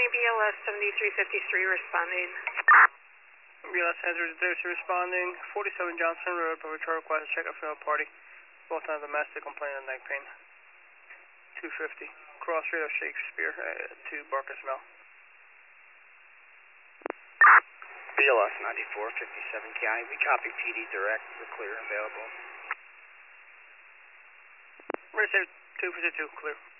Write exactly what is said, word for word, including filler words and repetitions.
B L S seventy-three fifty-three responding. B L S seventy-three responding. forty-seven Johnson Road, Provincial requires a check-up female party. Both have domestic complaint of neck pain. two fifty. Cross radar Shakespeare uh, to Barker's Mill. B L S ninety-four fifty-seven County. We copy P D direct. We're clear and available. Race two fifty-two, clear.